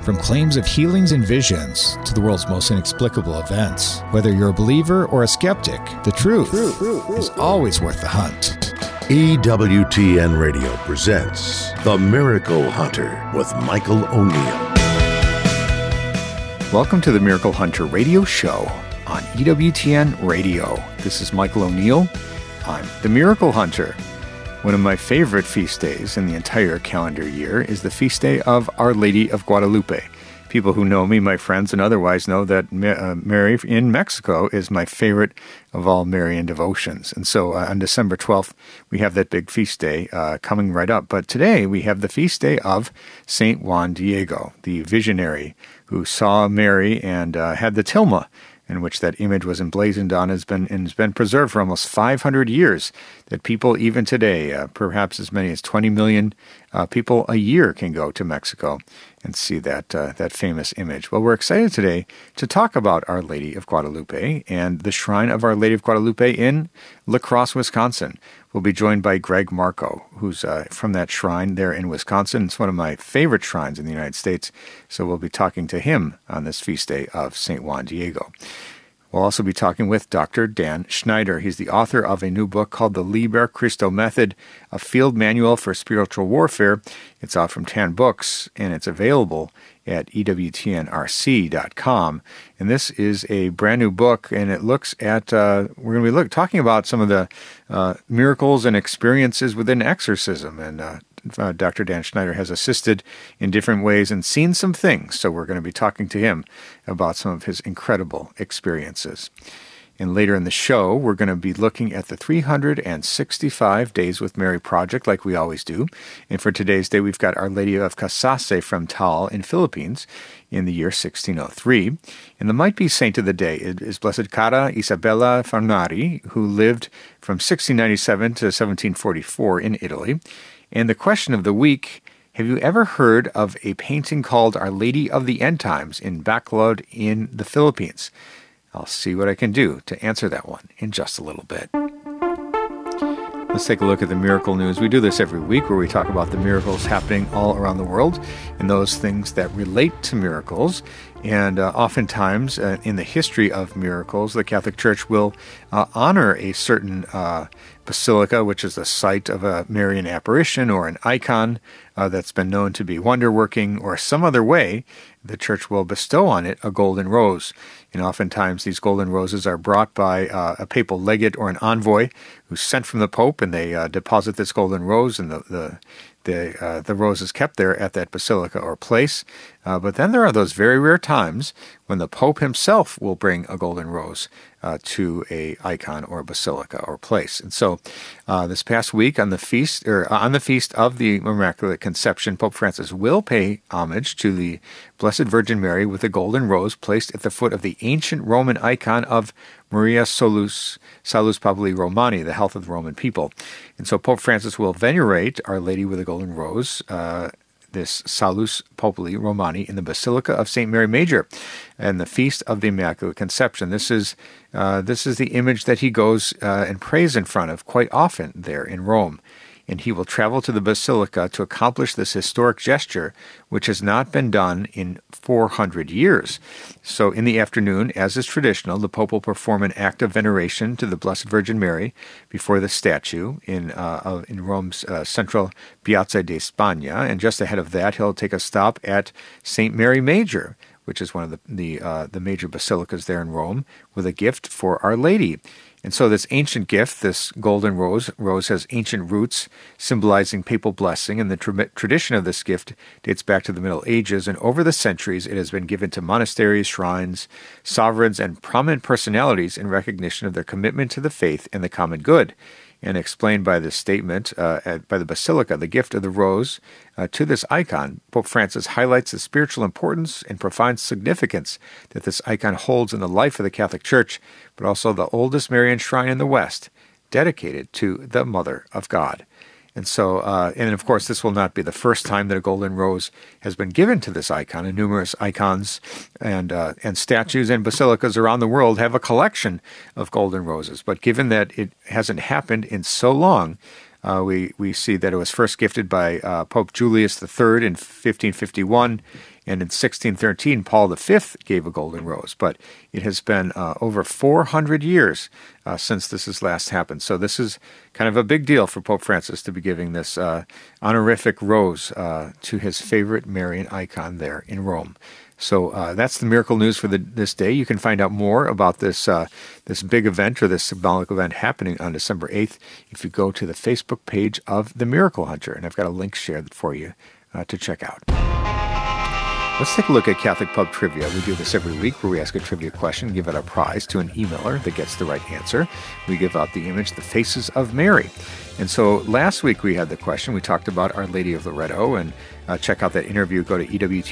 From claims of healings and visions to the world's most inexplicable events, whether you're a believer or a skeptic, the truth is always worth the hunt. EWTN Radio presents The Miracle Hunter with Michael O'Neill. Welcome to the Miracle Hunter radio show on EWTN Radio. This is Michael O'Neill. I'm the Miracle Hunter. One of my favorite feast days in the entire calendar year is the feast day of Our Lady of Guadalupe. People who know me, my friends, and otherwise know that Mary in Mexico is my favorite of all Marian devotions. And so on December 12th, we have that big feast day coming right up. But today we have the feast day of St. Juan Diego, the visionary who saw Mary and had the tilma, in which that image was emblazoned on, has been preserved for almost 500 years, that people even today, perhaps as many as 20 million people a year can go to Mexico and see that famous image. Well, we're excited today to talk about Our Lady of Guadalupe and the Shrine of Our Lady of Guadalupe in La Crosse, Wisconsin. We'll be joined by Greg Marco, who's from that shrine there in Wisconsin. It's one of my favorite shrines in the United States, so we'll be talking to him on this feast day of St. Juan Diego. We'll also be talking with Dr. Dan Schneider. He's the author of a new book called The Liber Christo Method, a field manual for spiritual warfare. It's out from Tan Books, and it's available at EWTNRC.com. And this is a brand new book, and it looks at, we're going to be talking about some of the miracles and experiences within exorcism. And Dr. Dan Schneider has assisted in different ways and seen some things, so we're going to be talking to him about some of his incredible experiences. And later in the show, we're going to be looking at the 365 Days with Mary project, like we always do. And for today's day, we've got Our Lady of Casase from Taal in Philippines in the year 1603. And the might-be saint of the day is Blessed Cara Isabella Farnari, who lived from 1697 to 1744 in Italy. And the question of the week: have you ever heard of a painting called Our Lady of the End Times in Bacolod in the Philippines? I'll see what I can do to answer that one in just a little bit. Let's take a look at the miracle news. We do this every week where we talk about the miracles happening all around the world and those things that relate to miracles. And oftentimes in the history of miracles, the Catholic Church will honor a certain basilica, which is the site of a Marian apparition or an icon that's been known to be wonder-working, or some other way the Church will bestow on it a golden rose. And oftentimes these golden roses are brought by a papal legate or an envoy who's sent from the Pope, and they deposit this golden rose, and the rose is kept there at that basilica or place. But then there are those very rare times when the Pope himself will bring a golden rose to a icon or basilica or place. And so this past week on the feast of the Immaculate Conception, Pope Francis will pay homage to the Blessed Virgin Mary with a golden rose placed at the foot of the ancient Roman icon of Maria Salus Populi Romani, the health of the Roman people. And so Pope Francis will venerate Our Lady with a golden rose, this Salus Populi Romani, in the Basilica of St. Mary Major and the Feast of the Immaculate Conception. This is the image that he goes and prays in front of quite often there in Rome. And he will travel to the Basilica to accomplish this historic gesture, which has not been done in 400 years. So in the afternoon, as is traditional, the Pope will perform an act of veneration to the Blessed Virgin Mary before the statue in Rome's central Piazza di Spagna. And just ahead of that, he'll take a stop at St. Mary Major, which is one of the major basilicas there in Rome, with a gift for Our Lady. And so this ancient gift, this golden rose has ancient roots symbolizing papal blessing, and the tradition of this gift dates back to the Middle Ages, and over the centuries it has been given to monasteries, shrines, sovereigns, and prominent personalities in recognition of their commitment to the faith and the common good. And explained by this statement by the Basilica, the gift of the rose to this icon, Pope Francis highlights the spiritual importance and profound significance that this icon holds in the life of the Catholic Church, but also the oldest Marian shrine in the West, dedicated to the Mother of God. And so, and of course, this will not be the first time that a golden rose has been given to this icon, and numerous icons and statues and basilicas around the world have a collection of golden roses. But given that it hasn't happened in so long, we see that it was first gifted by Pope Julius III in 1551, And in 1613, Paul V gave a golden rose. But it has been over 400 years since this has last happened. So this is kind of a big deal for Pope Francis to be giving this honorific rose to his favorite Marian icon there in Rome. So that's the miracle news for this day. You can find out more about this big event or this symbolic event happening on December 8th if you go to the Facebook page of The Miracle Hunter. And I've got a link shared for you to check out. Let's take a look at Catholic Pub Trivia. We do this every week where we ask a trivia question, give out a prize to an emailer that gets the right answer. We give out the image, The Faces of Mary. And so last week we had the question. We talked about Our Lady of Loretto, and check out that interview. Go to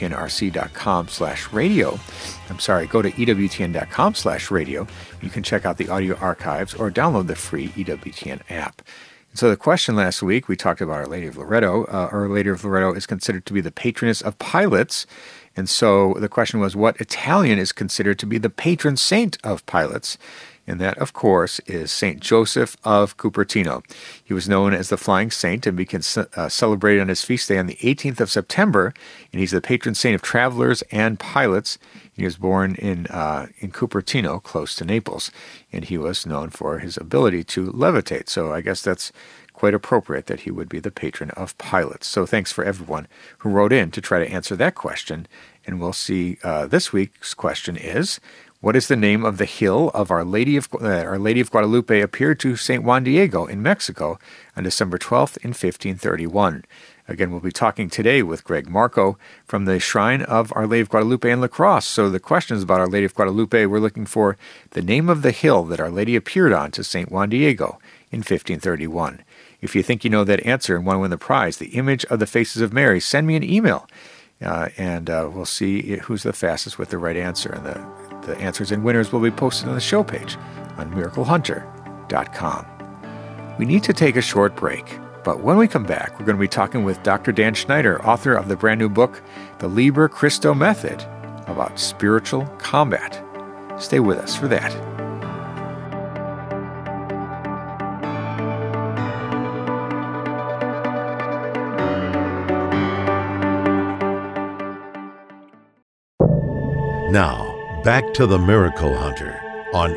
EWTNRC.com/radio. Go to EWTN.com/radio. You can check out the audio archives or download the free EWTN app. So the question last week, we talked about Our Lady of Loretto. Our Lady of Loretto is considered to be the patroness of pilots. And so the question was, what Italian is considered to be the patron saint of pilots? And that, of course, is St. Joseph of Cupertino. He was known as the Flying Saint and became celebrated on his feast day on the 18th of September. And he's the patron saint of travelers and pilots. He was born in Cupertino, close to Naples, and he was known for his ability to levitate. So I guess that's quite appropriate that he would be the patron of pilots. So thanks for everyone who wrote in to try to answer that question. And we'll see this week's question is, what is the name of the hill of Our Lady of Guadalupe appeared to St. Juan Diego in Mexico on December 12th in 1531? Again, we'll be talking today with Greg Marco from the Shrine of Our Lady of Guadalupe in La Crosse. So the questions about Our Lady of Guadalupe, we're looking for the name of the hill that Our Lady appeared on to St. Juan Diego in 1531. If you think you know that answer and want to win the prize, the image of the Faces of Mary, send me an email, and we'll see who's the fastest with the right answer. And the answers and winners will be posted on the show page on miraclehunter.com. We need to take a short break. But when we come back, we're going to be talking with Dr. Dan Schneider, author of the brand new book, The Liber Christo Method, about spiritual combat. Stay with us for that. Now, back to the Miracle Hunter on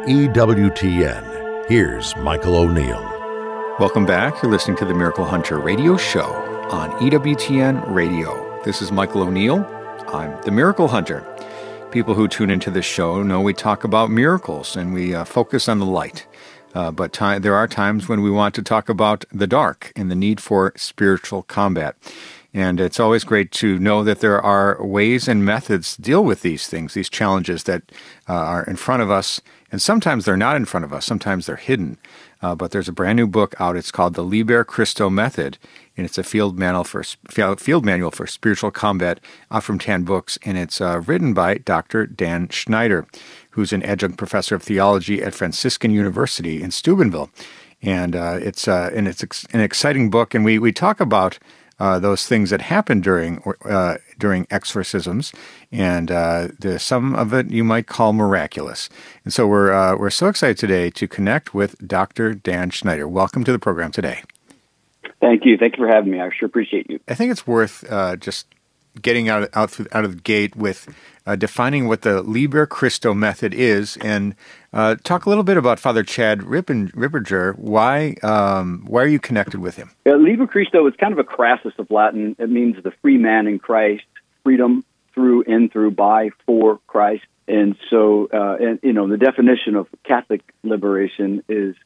EWTN. Here's Michael O'Neill. Welcome back. You're listening to the Miracle Hunter radio show on EWTN Radio. This is Michael O'Neill. I'm the Miracle Hunter. People who tune into this show know we talk about miracles and we focus on the light. But there are times when we want to talk about the dark and the need for spiritual combat. And it's always great to know that there are ways and methods to deal with these things, these challenges that are in front of us. And sometimes they're not in front of us. Sometimes they're hidden. But there's a brand new book out. It's called The Liber Christo Method, and it's a field manual for spiritual combat out from Tan Books. And it's written by Dr. Dan Schneider, who's an adjunct professor of theology at Franciscan University in Steubenville. And it's an exciting book. And we talk about those things that happen during exorcisms, and some of it you might call miraculous. And so we're so excited today to connect with Dr. Dan Schneider. Welcome to the program today. Thank you. Thank you for having me. I sure appreciate you. I think it's worth just getting out of the gate with defining what the Liber Christo Method is, and talk a little bit about Father Chad Ripperger. Why are you connected with him? Liber Christo is kind of a Crassus of Latin. It means the free man in Christ, freedom through, in, through, by, for Christ. And so, the definition of Catholic liberation is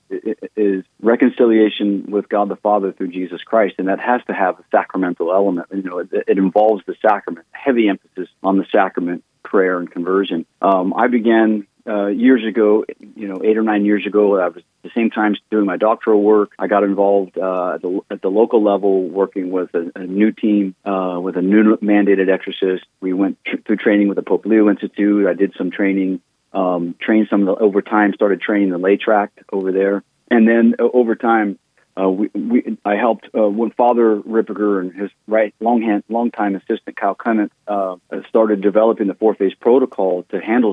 reconciliation with God the Father through Jesus Christ, and that has to have a sacramental element. It involves the sacrament, heavy emphasis on the sacrament, prayer, and conversion. I began years ago, 8 or 9 years ago. I was at the same time doing my doctoral work. I got involved at the local level, working with a new team, with a new mandated exorcist. We went through training with the Pope Leo Institute. I did some training, trained some of the, over time, started training the lay tract over there. And then over time, I helped when Father Ripperger and his long-time assistant Kyle Clement started developing the 4-phase protocol to handle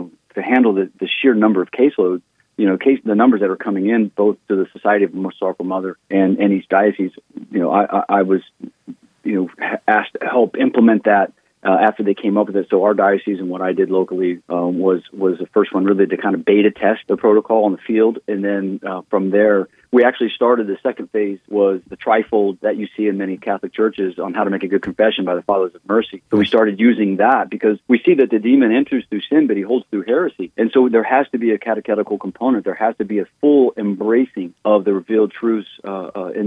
the sheer number of caseloads, the numbers that are coming in, both to the Society of the Most Sorrowful Mother and East Diocese. I was asked to help implement that after they came up with it. So our diocese and what I did locally was the first one really to kind of beta test the protocol on the field. And then from there, we actually started the second phase was the trifold that you see in many Catholic churches on how to make a good confession by the Fathers of Mercy. So we started using that because we see that the demon enters through sin, but he holds through heresy. And so there has to be a catechetical component. There has to be a full embracing of the revealed truths found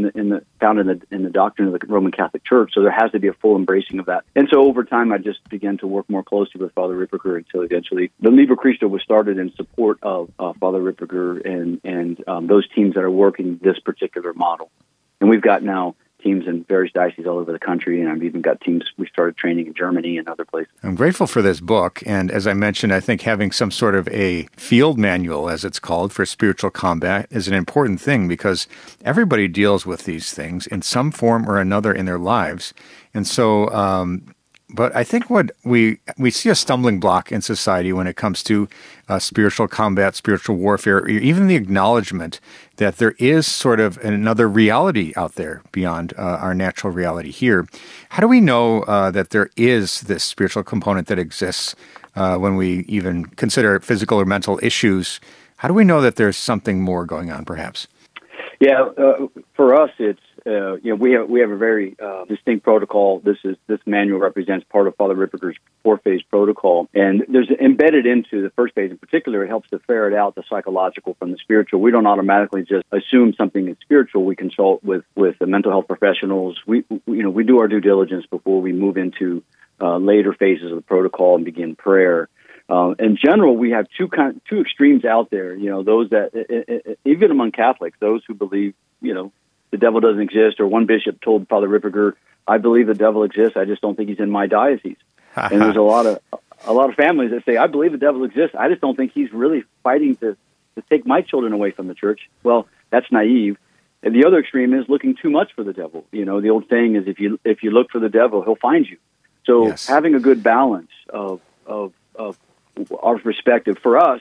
in the doctrine of the Roman Catholic Church. So there has to be a full embracing of that. And so over time, I just began to work more closely with Father Ripperger until eventually the Liber Christo was started in support of Father Ripperger and those teams that are working this particular model. And we've got now teams in various dioceses all over the country, and I've even got teams we started training in Germany and other places. I'm grateful for this book, and as I mentioned, I think having some sort of a field manual, as it's called, for spiritual combat is an important thing because everybody deals with these things in some form or another in their lives. And so but I think what we see a stumbling block in society when it comes to spiritual combat, spiritual warfare, or even the acknowledgement that there is sort of another reality out there beyond our natural reality here. How do we know that there is this spiritual component that exists when we even consider physical or mental issues? How do we know that there's something more going on, perhaps? Yeah, for us, it's we have a very distinct protocol. This manual represents part of Father Ripperger's 4-phase protocol, and there's embedded into the first phase in particular. It helps to ferret out the psychological from the spiritual. We don't automatically just assume something is spiritual. We consult with the mental health professionals. We do our due diligence before we move into later phases of the protocol and begin prayer. In general, we have two extremes out there. Those that even among Catholics, those who believe the devil doesn't exist, or one bishop told Father Ripperger, "I believe the devil exists. I just don't think he's in my diocese." And there's a lot of families that say, "I believe the devil exists. I just don't think he's really fighting to take my children away from the church." Well, that's naive. And the other extreme is looking too much for the devil. The old saying is, if you look for the devil, he'll find you. So yes. Having a good balance of our perspective for us,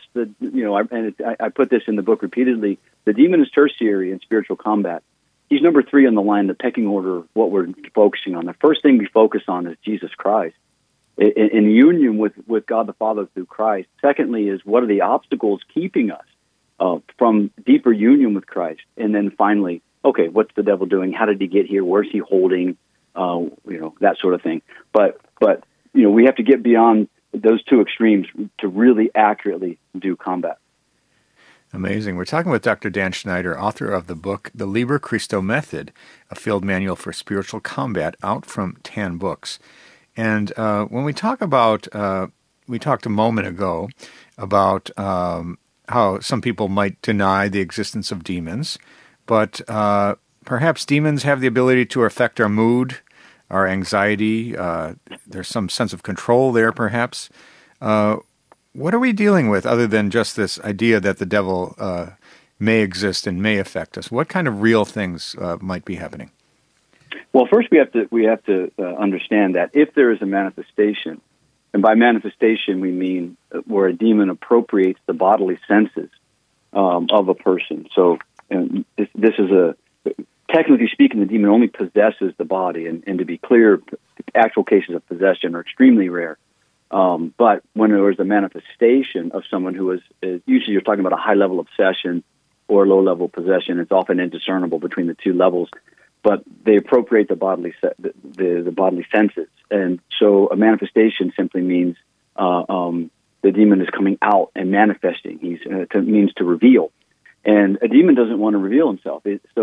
I put this in the book repeatedly. The demon is tertiary in spiritual combat. He's number 3 on the line, the pecking order of what we're focusing on. The first thing we focus on is Jesus Christ, in union with God the Father through Christ. Secondly is, what are the obstacles keeping us from deeper union with Christ? And then finally, okay, what's the devil doing? How did he get here? Where's he holding? That sort of thing. But we have to get beyond those two extremes to really accurately do combat. Amazing. We're talking with Dr. Dan Schneider, author of the book, The Liber Christo Method, a field manual for spiritual combat, out from Tan Books. And when we talk about, we talked a moment ago about how some people might deny the existence of demons, but perhaps demons have the ability to affect our mood, our anxiety. There's some sense of control there, perhaps. What are we dealing with other than just this idea that the devil may exist and may affect us? What kind of real things might be happening? Well, first we have to understand that if there is a manifestation, and by manifestation we mean where a demon appropriates the bodily senses of a person. So this is technically speaking, the demon only possesses the body, and to be clear, actual cases of possession are extremely rare. But when there is a manifestation of someone who is usually you're talking about a high-level obsession or low-level possession, it's often indiscernible between the two levels, but they appropriate the bodily the bodily senses. And so a manifestation simply means the demon is coming out and manifesting. It means to reveal. And a demon doesn't want to reveal himself.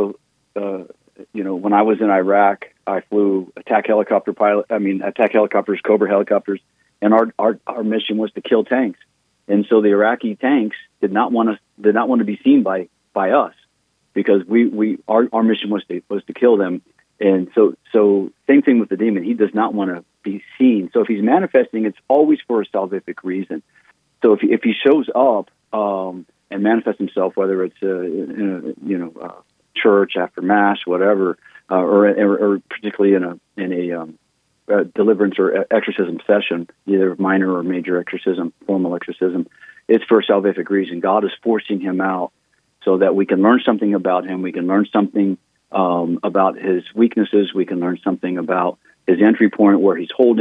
When I was in Iraq, I flew attack helicopters, Cobra helicopters, and our mission was to kill tanks. And so the Iraqi tanks did not want to be seen by us, because our mission was to kill them. And so same thing with the demon. He does not want to be seen. So if he's manifesting, it's always for a salvific reason. So if he shows up and manifests himself, whether it's in a church after mass, whatever, or particularly in a deliverance or exorcism session, either minor or major exorcism, formal exorcism, it's for a salvific reason. God is forcing him out so that we can learn something about him. We can learn something about his weaknesses. We can learn something about his entry point, where he's holding,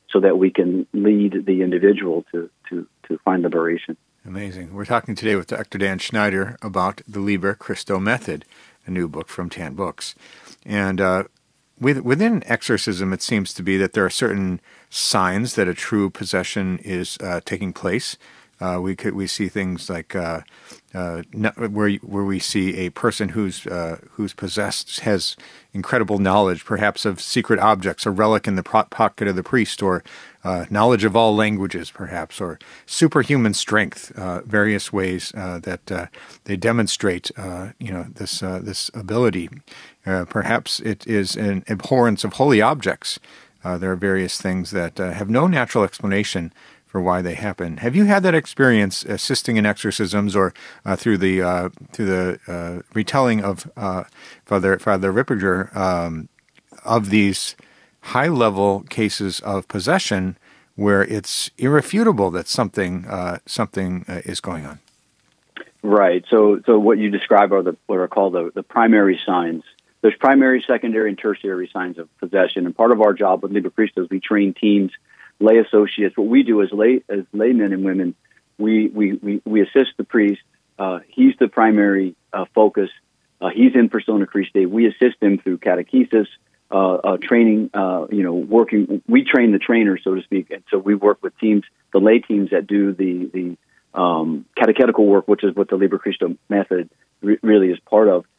so that we can lead the individual to find liberation. Amazing. We're talking today with Dr. Dan Schneider about the Liber Christo Method, a new book from Tan Books. And within exorcism, it seems to be that there are certain signs that a true possession is taking place. We see things like where we see a person who's possessed has incredible knowledge, perhaps of secret objects, a relic in the pocket of the priest, or knowledge of all languages, perhaps, or superhuman strength. Various ways that they demonstrate, this ability. Perhaps it is an abhorrence of holy objects. There are various things that have no natural explanation for why they happen. Have you had that experience assisting in exorcisms, or through the retelling of Father Ripperger of these high-level cases of possession, where it's irrefutable that something is going on? Right. So what you describe are what are called the primary signs. There's primary, secondary, and tertiary signs of possession. And part of our job with Liber Christo is we train teams, lay associates. What we do as laymen and women, we assist the priest. He's the primary focus. He's in persona Christi. We assist him through catechesis, training. Working. We train the trainers, so to speak, and so we work with teams, the lay teams that do the catechetical work, which is what the Liber Christo method really is part of.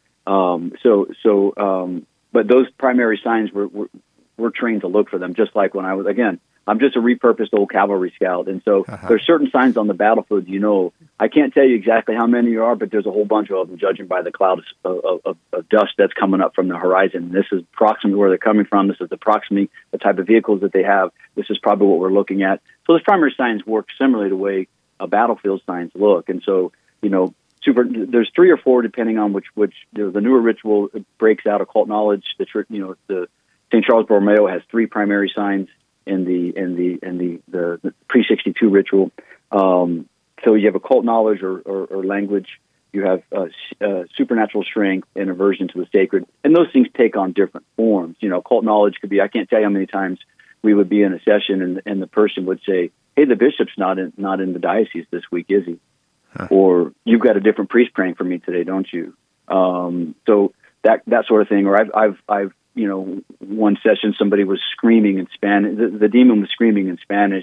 But those primary signs, we're trained to look for them. Just like when I'm just a repurposed old cavalry scout. And so there's certain signs on the battlefield, I can't tell you exactly how many there are, but there's a whole bunch of them, judging by the cloud of dust that's coming up from the horizon. This is approximately where they're coming from. This is approximately the type of vehicles that they have. This is probably what we're looking at. So those primary signs work similarly to the way battlefield signs look. And so, there's 3 or 4 depending on which the newer ritual breaks out occult knowledge. The St. Charles Borromeo has 3 primary signs in the pre-62 ritual. So you have occult knowledge or language. You have supernatural strength and aversion to the sacred, and those things take on different forms. Occult knowledge could be, I can't tell you how many times we would be in a session and the person would say, "Hey, the bishop's not in the diocese this week, is he?" Or, "You've got a different priest praying for me today, don't you?" So that sort of thing. Or I've one session somebody was screaming in Spanish. The demon was screaming in Spanish.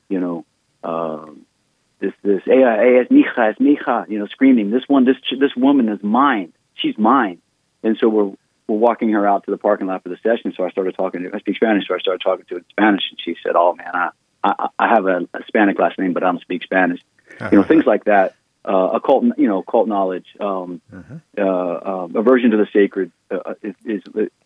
This es mija, screaming. This woman is mine. She's mine. And so we're walking her out to the parking lot for the session. So I speak Spanish. So I started talking to her in Spanish, and she said, "Oh man, I have a Hispanic last name, but I don't speak Spanish." Things like that. Occult knowledge, aversion to the sacred is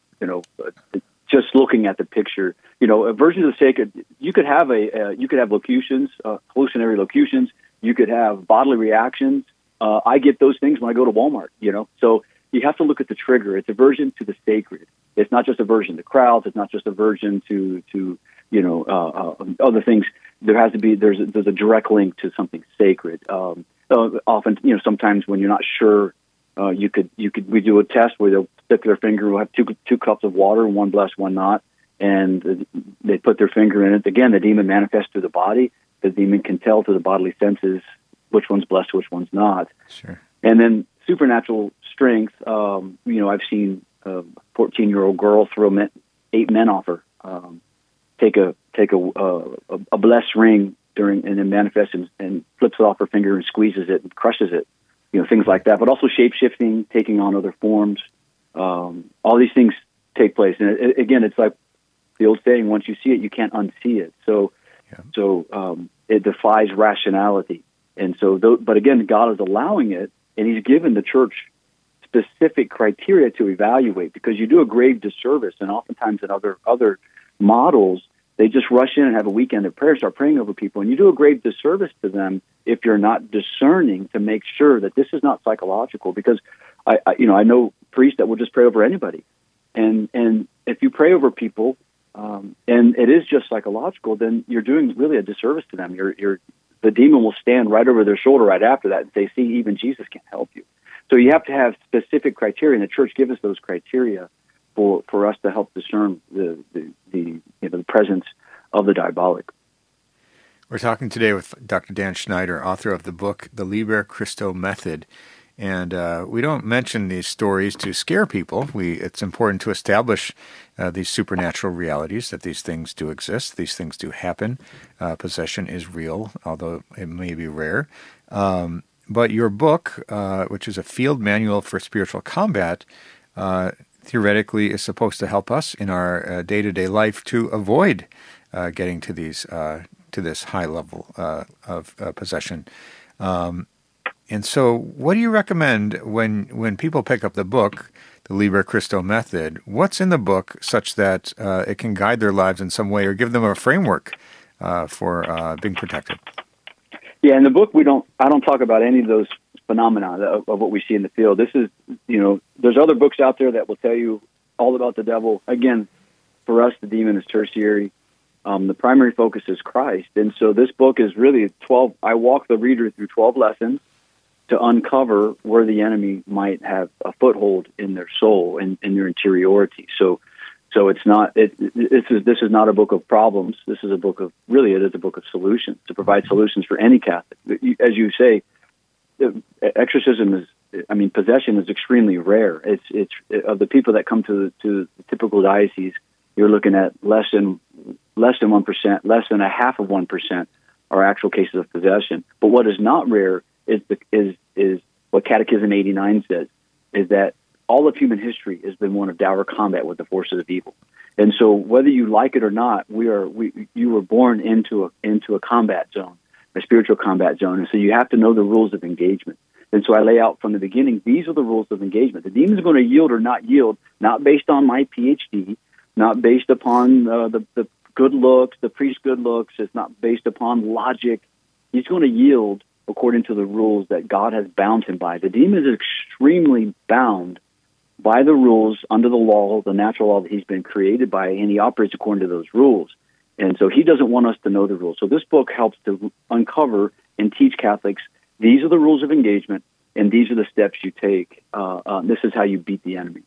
just looking at the picture. Aversion to the sacred. You could have locutions, hallucinatory locutions. You could have bodily reactions. I get those things when I go to Walmart. So you have to look at the trigger. It's aversion to the sacred. It's not just aversion to crowds. It's not just aversion to other things. There's a direct link to something sacred. Often, sometimes when you're not sure, we do a test where they'll stick their finger. We'll have two cups of water, one blessed, one not, and they put their finger in it. Again, the demon manifests through the body. The demon can tell through the bodily senses which one's blessed, which one's not. Sure. And then supernatural strength. I've seen a 14-year-old girl throw 8 men off her. Take a blessed ring and then manifests and flips it off her finger and squeezes it and crushes it. Things like that. But also shape-shifting, taking on other forms. All these things take place. And again, it's like the old saying, once you see it, you can't unsee it. So it defies rationality. And so, but again, God is allowing it, and He's given the church specific criteria to evaluate, because you do a grave disservice, and oftentimes in other models, they just rush in and have a weekend of prayer, start praying over people, and you do a grave disservice to them if you're not discerning to make sure that this is not psychological. Because I know priests that will just pray over anybody, and if you pray over people, and it is just psychological, then you're doing really a disservice to them. The demon will stand right over their shoulder right after that and say, "See, even Jesus can't help you." So you have to have specific criteria, and the church gives us those criteria for us to help discern the presence of the diabolic. We're talking today with Dr. Dan Schneider, author of the book, The Liber Christo Method. And we don't mention these stories to scare people. It's important to establish these supernatural realities, that these things do exist, these things do happen. Possession is real, although it may be rare. But your book, which is a field manual for spiritual combat, theoretically is supposed to help us in our day-to-day life to avoid getting to these to this high level of possession. And so what do you recommend when people pick up the book, The Liber Christo Method? What's in the book such that it can guide their lives in some way or give them a framework for being protected? Yeah, in the book, I don't talk about any of those phenomena of what we see in the field. This is, there's other books out there that will tell you all about the devil. Again, for us, the demon is tertiary. The primary focus is Christ. And so this book is really I walk the reader through 12 lessons to uncover where the enemy might have a foothold in their soul and in their interiority. So it's not, this is not a book of problems. This is a book of, really it is a book of solutions, to provide solutions for any Catholic. As you say, possession is extremely rare. It's of the people that come to the typical diocese, you're looking at less than 1%, less than 0.5% are actual cases of possession. But what is not rare is what Catechism 89 says, is that all of human history has been one of dour combat with the forces of evil. And so whether you like it or not, you were born into a combat zone, a spiritual combat zone. And so you have to know the rules of engagement. And so I lay out from the beginning, these are the rules of engagement. The demon's going to yield or not yield, not based on my PhD, not based upon the good looks, the priest's good looks. It's not based upon logic. He's going to yield according to the rules that God has bound him by. The demon is extremely bound by the rules under the law, the natural law that he's been created by, and he operates according to those rules. And so he doesn't want us to know the rules. So this book helps to uncover and teach Catholics, these are the rules of engagement, and these are the steps you take. This is how you beat the enemy.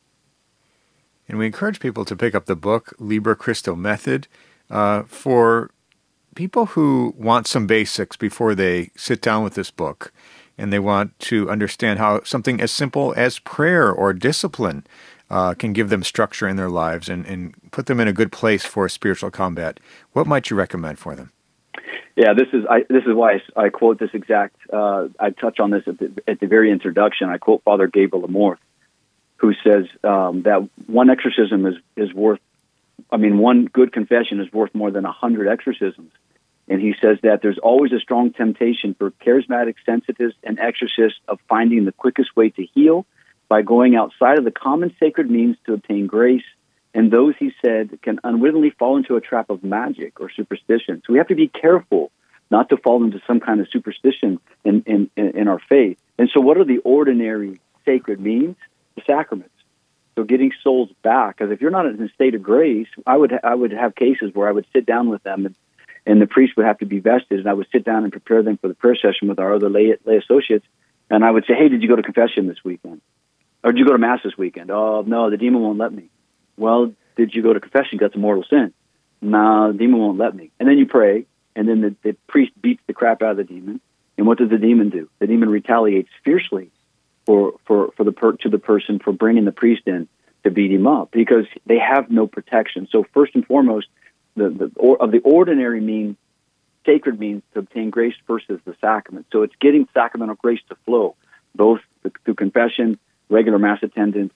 And we encourage people to pick up the book, Liber Christo Method, for people who want some basics before they sit down with this book, and they want to understand how something as simple as prayer or discipline can give them structure in their lives and put them in a good place for spiritual combat. What might you recommend for them? Yeah, this is why I quote this exact. I touch on this at the very introduction. I quote Father Gabriel Amorth, who says that one exorcism is worth. One good confession is worth more than 100 exorcisms. And he says that there's always a strong temptation for charismatic sensitives and exorcists of finding the quickest way to heal by going outside of the common sacred means to obtain grace. And those, he said, can unwittingly fall into a trap of magic or superstition. So we have to be careful not to fall into some kind of superstition in our faith. And so what are the ordinary sacred means? The sacraments. So getting souls back, because if you're not in a state of grace, I would have cases where I would sit down with them and the priest would have to be vested, and I would sit down and prepare them for the prayer session with our other lay associates, and I would say, hey, did you go to confession this weekend? Or did you go to Mass this weekend? Oh, no, the demon won't let me. Well, did you go to confession? That's a mortal sin. No, the demon won't let me. And then you pray, and then the priest beats the crap out of the demon, and what does the demon do? The demon retaliates fiercely to the person for bringing the priest in to beat him up, because they have no protection. So first and foremost, of the ordinary means, sacred means to obtain grace versus the sacrament. So it's getting sacramental grace to flow, both through confession, regular Mass attendance,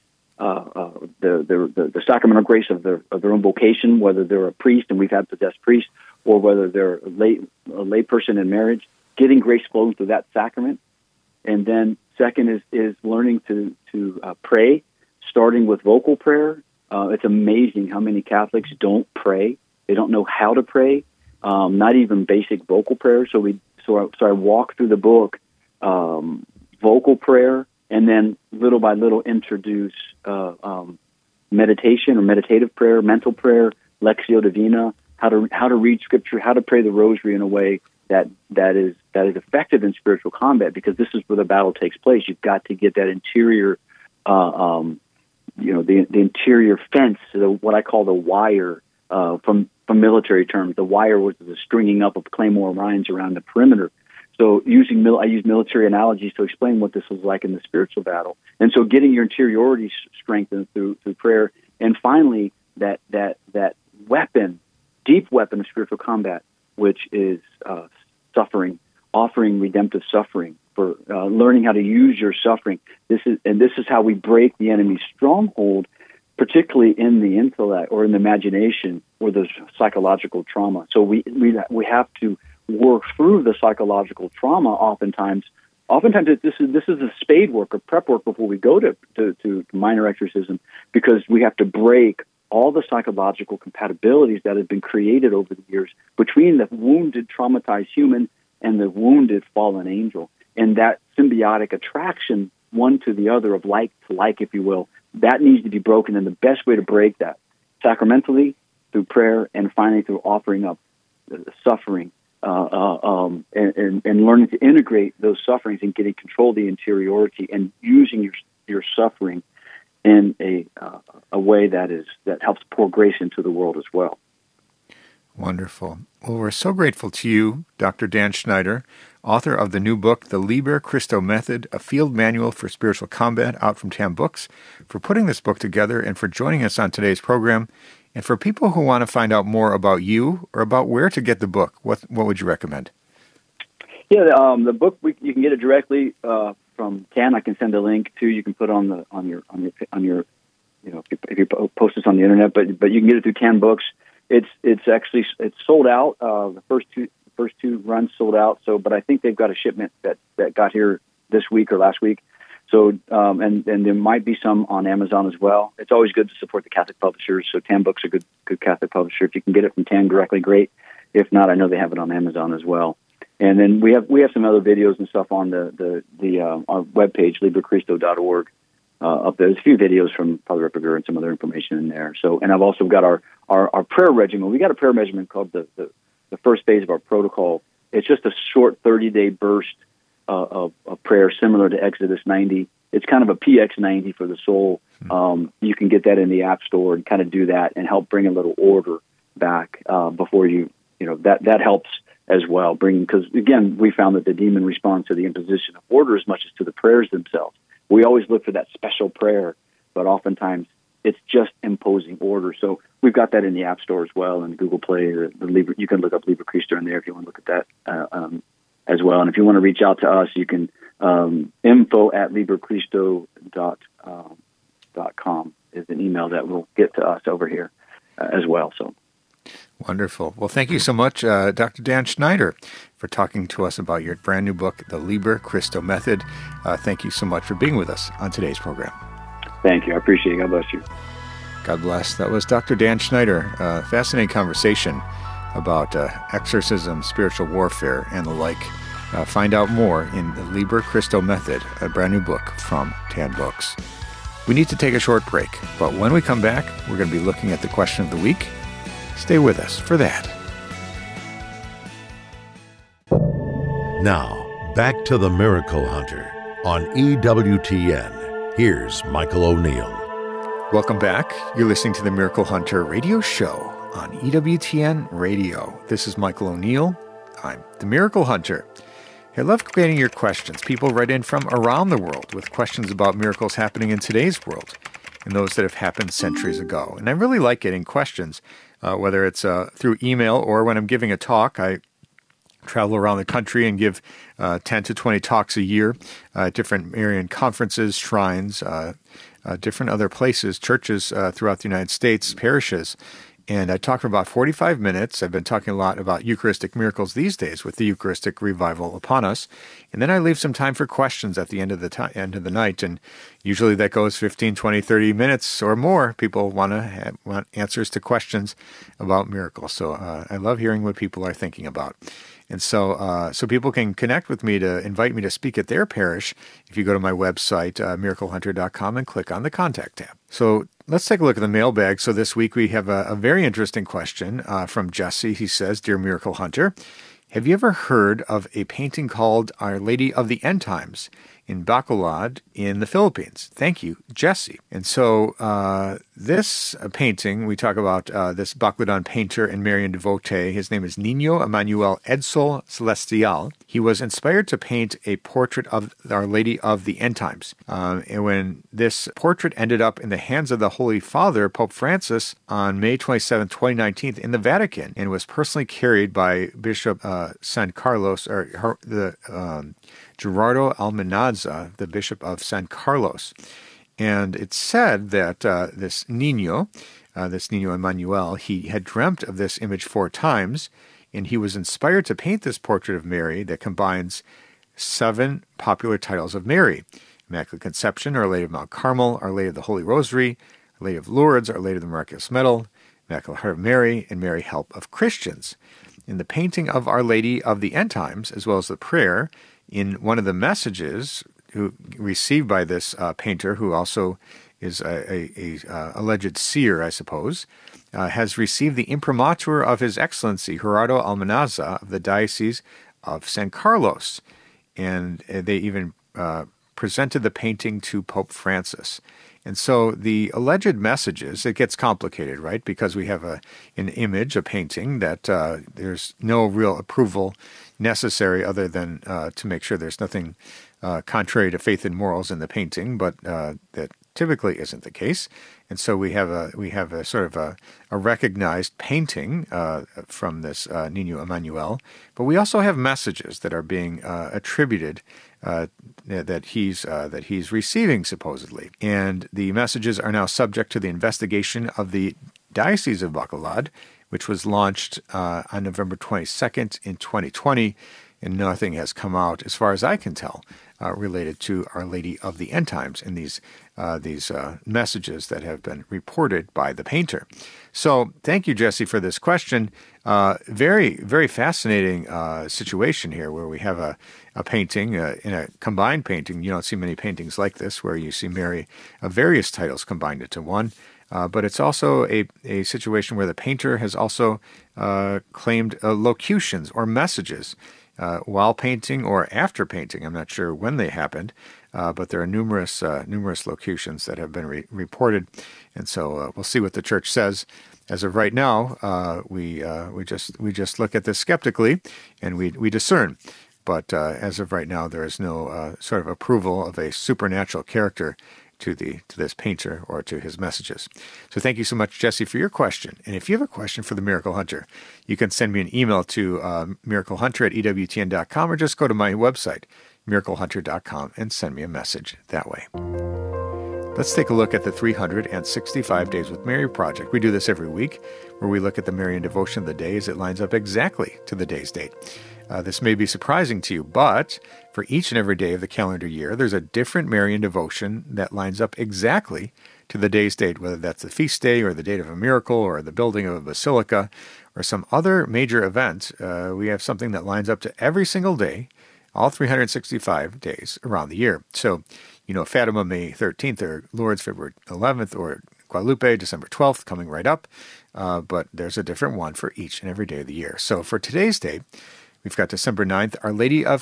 the sacramental grace of their own vocation, whether they're a priest, and we've had possessed priests, or whether they're a lay person in marriage, getting grace flowing through that sacrament. And then second is learning to pray, starting with vocal prayer. It's amazing how many Catholics don't pray. They don't know how to pray, not even basic vocal prayer. So I walk through the book, vocal prayer, and then little by little introduce meditation or meditative prayer, mental prayer, Lectio Divina, how to read Scripture, how to pray the Rosary in a way that is effective in spiritual combat, because this is where the battle takes place. You've got to get that interior, the interior fence, what I call the wire, from from military terms. The wire was the stringing up of claymore mines around the perimeter. So I use military analogies to explain what this was like in the spiritual battle. And so getting your interiority strengthened through prayer, and finally that weapon, deep weapon of spiritual combat, which is suffering, offering redemptive suffering, for learning how to use your suffering. This is how we break the enemy's stronghold, particularly in the intellect or in the imagination or the psychological trauma. So we have to work through the psychological trauma. Oftentimes this is a spade work or prep work before we go to minor exorcism, because we have to break all the psychological compatibilities that have been created over the years between the wounded, traumatized human and the wounded fallen angel. And that symbiotic attraction, one to the other, of like to like, if you will, that needs to be broken. And the best way to break that, sacramentally, through prayer, and finally through offering up the suffering, and learning to integrate those sufferings and getting control of the interiority and using your suffering in a way that helps pour grace into the world as well. Wonderful. Well, we're so grateful to you, Dr. Dan Schneider, author of the new book, The Liber Christo Method, a field manual for spiritual combat, out from TAM Books, for putting this book together and for joining us on today's program. And for people who want to find out more about you or about where to get the book, what would you recommend? Yeah, the book, you can get it directly from TAN. I can send a link to. You can put on your if you post this on the internet, but you can get it through TAN Books. It's sold out. The first two runs sold out. So, but I think they've got a shipment that got here this week or last week. So, and there might be some on Amazon as well. It's always good to support the Catholic publishers. So TAN Books are good Catholic publisher. If you can get it from TAN directly, great. If not, I know they have it on Amazon as well. And then we have some other videos and stuff on our webpage, LiberChristo.org. Up there. There's a few videos from Father Ripperger and some other information in there. So, and I've also got our prayer regimen. We got a prayer regimen called the first phase of our protocol. It's just a short 30-day burst of prayer, similar to Exodus 90. It's kind of a PX90 for the soul. You can get that in the App Store and kind of do that and help bring a little order back before that helps as well. Because again, we found that the demon responds to the imposition of order as much as to the prayers themselves. We always look for that special prayer, but oftentimes it's just imposing order. So we've got that in the App Store as well, and Google Play. You can look up Liber Christo in there if you want to look at that as well. And if you want to reach out to us, you can info@liberchristo.com is an email that will get to us over here as well. So. Wonderful. Well, thank you so much, Dr. Dan Schneider, for talking to us about your brand new book, The Liber Christo Method. Thank you so much for being with us on today's program. Thank you. I appreciate it. God bless you. God bless. That was Dr. Dan Schneider. Fascinating conversation about exorcism, spiritual warfare, and the like. Find out more in The Liber Christo Method, a brand new book from TAN Books. We need to take a short break, but when we come back, we're going to be looking at the question of the week. Stay with us for that. Now, back to the Miracle Hunter on EWTN. Here's Michael O'Neill. Welcome back. You're listening to the Miracle Hunter radio show on EWTN Radio. This is Michael O'Neill. I'm the Miracle Hunter. I love getting your questions. People write in from around the world with questions about miracles happening in today's world and those that have happened centuries ago. And I really like getting questions, whether it's through email or when I'm giving a talk. I travel around the country and give 10 to 20 talks a year at different Marian conferences, shrines, different other places, churches throughout the United States, parishes. And I talk for about 45 minutes. I've been talking a lot about Eucharistic miracles these days with the Eucharistic revival upon us. And then I leave some time for questions at the end of the night. And usually that goes 15, 20, 30 minutes or more. People want answers to questions about miracles. So I love hearing what people are thinking about. And so people can connect with me to invite me to speak at their parish if you go to my website, miraclehunter.com, and click on the Contact tab. So let's take a look at the mailbag. So this week we have a very interesting question from Jesse. He says, Dear Miracle Hunter, have you ever heard of a painting called Our Lady of the End Times? in Bacolod in the Philippines. Thank you, Jesse. And so this painting, we talk about this Bacladan painter and Marian devotee. His name is Niño Emmanuel Edsel Celestial. He was inspired to paint a portrait of Our Lady of the End Times. And when this portrait ended up in the hands of the Holy Father, Pope Francis, on May 27, 2019, in the Vatican, and was personally carried by Bishop San Carlos, or the Gerardo Almanza, the Bishop of San Carlos. And it's said that this Niño Emmanuel, he had dreamt of this image 4 times, and he was inspired to paint this portrait of Mary that combines 7 popular titles of Mary: Immaculate Conception, Our Lady of Mount Carmel, Our Lady of the Holy Rosary, Our Lady of Lourdes, Our Lady of the Miraculous Medal, Immaculate Heart of Mary, and Mary, Help of Christians. In the painting of Our Lady of the End Times, as well as the prayer, in one of the messages received by this painter, who also is a alleged seer, I suppose, has received the imprimatur of His Excellency Gerardo Almanza of the Diocese of San Carlos, and they even presented the painting to Pope Francis. And so the alleged messages, it gets complicated, right? Because we have an image, a painting, that there's no real approval necessary other than to make sure there's nothing contrary to faith and morals in the painting, but that typically isn't the case. And so we have a sort of a recognized painting from this Niño Emmanuel, but we also have messages that are being attributed that he's receiving, supposedly. And the messages are now subject to the investigation of the Diocese of Bacolod, which was launched on November 22nd in 2020, and nothing has come out, as far as I can tell, related to Our Lady of the End Times in these messages that have been reported by the painter. So thank you, Jesse, for this question. Very, very fascinating situation here, where we have a painting, in a combined painting. You don't see many paintings like this, where you see Mary of various titles combined into one. But it's also a situation where the painter has also claimed locutions or messages while painting or after painting. I'm not sure when they happened, but there are numerous locutions that have been reported, and so we'll see what the Church says. As of right now, we just look at this skeptically, and we discern. But as of right now, there is no sort of approval of a supernatural character to this painter or to his messages. So thank you so much, Jesse, for your question. And if you have a question for the Miracle Hunter, you can send me an email to miraclehunter@ewtn.com, or just go to my website, miraclehunter.com, and send me a message that way. Let's take a look at the 365 Days with Mary project. We do this every week, where we look at the Marian devotion of the day as it lines up exactly to the day's date. This may be surprising to you, but for each and every day of the calendar year, there's a different Marian devotion that lines up exactly to the day's date, whether that's the feast day or the date of a miracle or the building of a basilica or some other major event. We have something that lines up to every single day, all 365 days around the year. So, Fatima, May 13th, or Lourdes, February 11th, or Guadalupe, December 12th, coming right up. But there's a different one for each and every day of the year. So for today's day, we've got December 9th, Our Lady of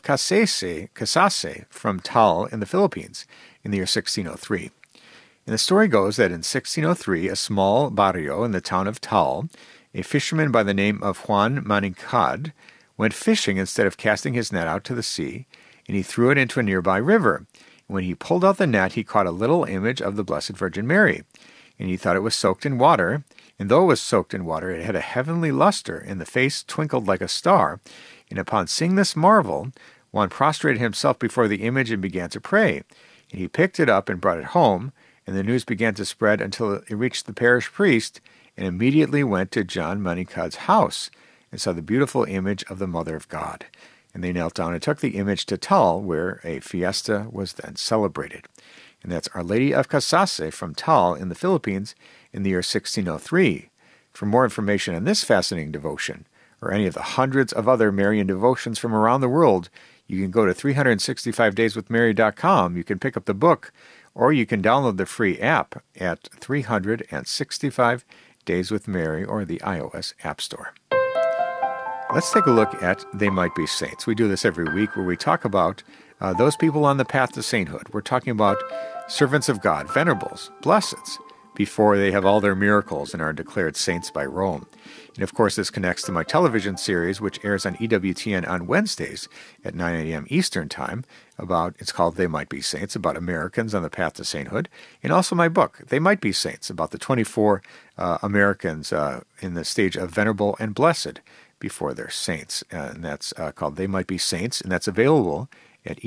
Casase from Taal in the Philippines in the year 1603. And the story goes that in 1603, a small barrio in the town of Taal, a fisherman by the name of Juan Manincad went fishing instead of casting his net out to the sea, and he threw it into a nearby river. When he pulled out the net, he caught a little image of the Blessed Virgin Mary, and he thought it was soaked in water. And though it was soaked in water, it had a heavenly luster, and the face twinkled like a star. And upon seeing this marvel, Juan prostrated himself before the image and began to pray. And he picked it up and brought it home, and the news began to spread until it reached the parish priest, and immediately went to John Manincad's house and saw the beautiful image of the Mother of God. And they knelt down and took the image to Taal, where a fiesta was then celebrated. And that's Our Lady of Casase from Taal in the Philippines in the year 1603. For more information on this fascinating devotion, or any of the hundreds of other Marian devotions from around the world, you can go to 365dayswithmary.com. You can pick up the book, or you can download the free app at 365 Days with Mary or the iOS App Store. Let's take a look at They Might Be Saints. We do this every week, where we talk about those people on the path to sainthood. We're talking about servants of God, venerables, blesseds, before they have all their miracles and are declared saints by Rome. And of course, this connects to my television series, which airs on EWTN on Wednesdays at 9 a.m. Eastern Time. It's called They Might Be Saints, about Americans on the path to sainthood. And also my book, They Might Be Saints, about the 24 Americans in the stage of venerable and blessed before they're saints. And that's called They Might Be Saints, and that's available at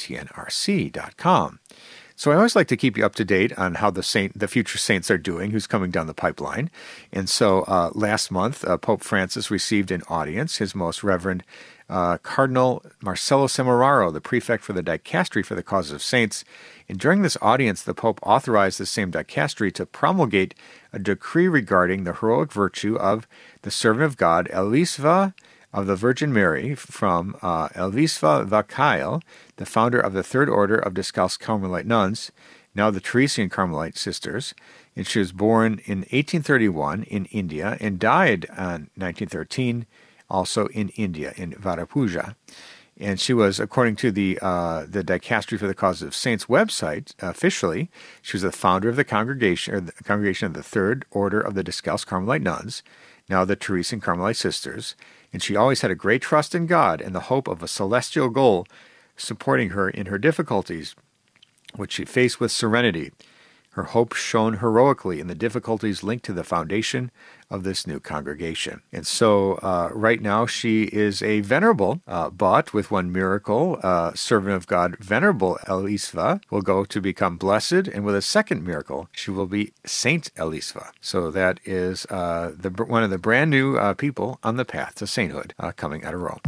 EWTNRC.com. So I always like to keep you up to date on how the future saints are doing, who's coming down the pipeline. And so last month, Pope Francis received an audience, His Most Reverend Cardinal Marcello Semeraro, the prefect for the Dicastery for the Cause of Saints. And during this audience, the Pope authorized the same Dicastery to promulgate a decree regarding the heroic virtue of the servant of God, Elisva of the Virgin Mary, from Elisva Vacail, the founder of the Third Order of Discalced Carmelite Nuns, now the Teresian Carmelite Sisters. And she was born in 1831 in India and died in 1913, also in India, in Varapuja. And she was, according to the Dicastery for the Cause of Saints website, officially, she was the founder of the congregation of the Third Order of the Discalced Carmelite Nuns, now the Teresian Carmelite Sisters. And she always had a great trust in God and the hope of a celestial goal supporting her in her difficulties, which she faced with serenity. Her hope shone heroically in the difficulties linked to the foundation of this new congregation. And so right now she is a venerable, but with one miracle, servant of God, Venerable Elisva will go to become blessed, and with a second miracle, she will be Saint Elisva. So that is one of the brand new people on the path to sainthood coming out of Rome.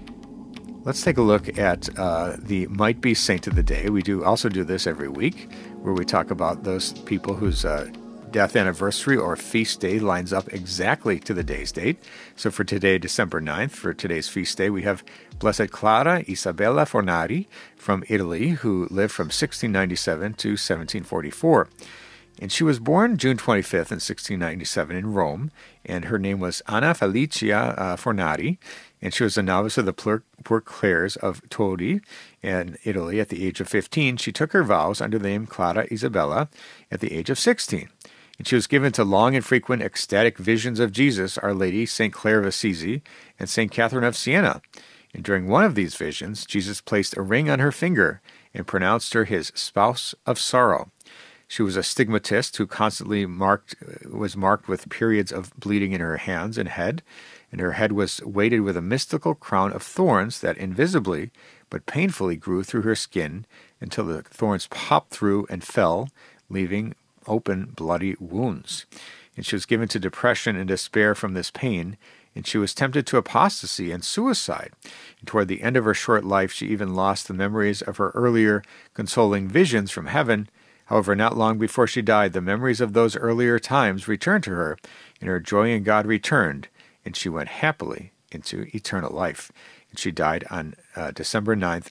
Let's take a look at the Might Be Saint of the Day. We also do this every week, where we talk about those people whose death anniversary or feast day lines up exactly to the day's date. So for today, December 9th, for today's feast day, we have Blessed Clara Isabella Fornari from Italy, who lived from 1697 to 1744. And she was born June 25th in 1697 in Rome, and her name was Anna Felicia Fornari, and she was a novice of the Poor Clares of Todi in Italy. At the age of 15, she took her vows under the name Clara Isabella at the age of 16. And she was given to long and frequent ecstatic visions of Jesus, Our Lady, St. Clare of Assisi, and St. Catherine of Siena. And during one of these visions, Jesus placed a ring on her finger and pronounced her his spouse of sorrow. She was a stigmatist who constantly was marked with periods of bleeding in her hands and head, and her head was weighted with a mystical crown of thorns that invisibly but painfully grew through her skin until the thorns popped through and fell, leaving open, bloody wounds. And she was given to depression and despair from this pain, and she was tempted to apostasy and suicide. And toward the end of her short life, she even lost the memories of her earlier consoling visions from heaven. However, not long before she died, the memories of those earlier times returned to her, and her joy in God returned, and she went happily into eternal life. And she died on December 9th,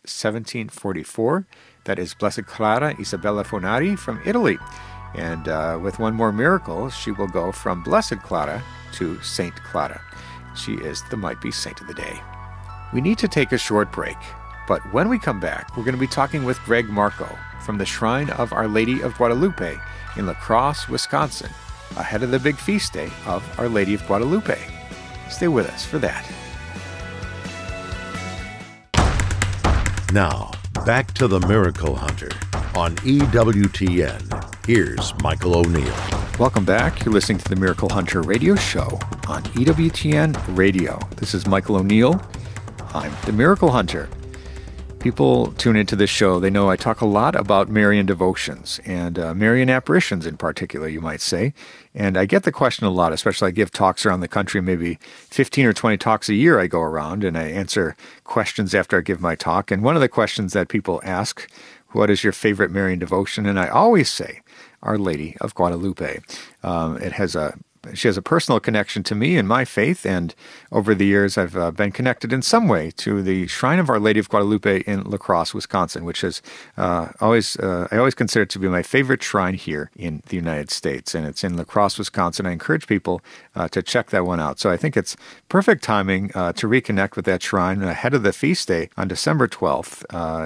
1744. That is Blessed Clara Isabella Fornari from Italy. And with one more miracle, she will go from Blessed Clara to Saint Clara. She is the Might Be Saint of the Day. We need to take a short break, but when we come back, we're going to be talking with Greg Marco from the Shrine of Our Lady of Guadalupe in La Crosse, Wisconsin, ahead of the big feast day of Our Lady of Guadalupe. Stay with us for that. Now, back to the Miracle Hunter on EWTN. Here's Michael O'Neill. Welcome back. You're listening to the Miracle Hunter radio show on EWTN Radio. This is Michael O'Neill. I'm the Miracle Hunter. People tune into this show. They know I talk a lot about Marian devotions and Marian apparitions in particular, you might say. And I get the question a lot, especially I give talks around the country, maybe 15 or 20 talks a year I go around, and I answer questions after I give my talk. And one of the questions that people ask, what is your favorite Marian devotion? And I always say, Our Lady of Guadalupe. It has a she has a personal connection to me and my faith, and over the years I've been connected in some way to the Shrine of Our Lady of Guadalupe in La Crosse, Wisconsin, which is I always consider it to be my favorite shrine here in the United States, and it's in La Crosse, Wisconsin. I encourage people to check that one out. So I think it's perfect timing to reconnect with that shrine ahead of the feast day on December 12th,